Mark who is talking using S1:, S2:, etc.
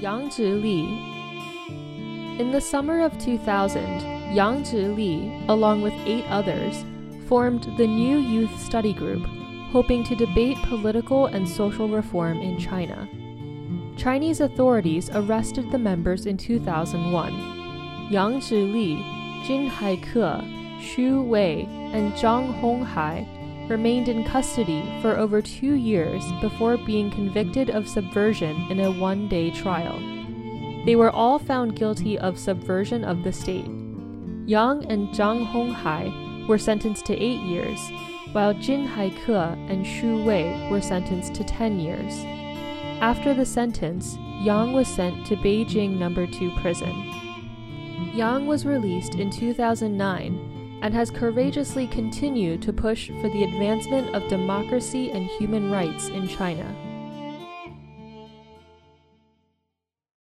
S1: Yang Zhili. In the summer of 2000, Yang Zhili, along with 8 others, formed the New Youth Study Group, hoping to debate political and social reform in China. Chinese authorities arrested the members in 2001. Yang Zhili, Jin Haike, Xu Wei, and Zhang Honghai remained in custody for over 2 years before being convicted of subversion in a one-day trial. They were all found guilty of subversion of the state. Yang and Zhang Honghai were sentenced to 8 years, while Jin Haike and Xu Wei were sentenced to 10 years. After the sentence, Yang was sent to Beijing No. 2 prison. Yang was released in 2009 and has courageously continued to push for the advancement of democracy and human rights in China.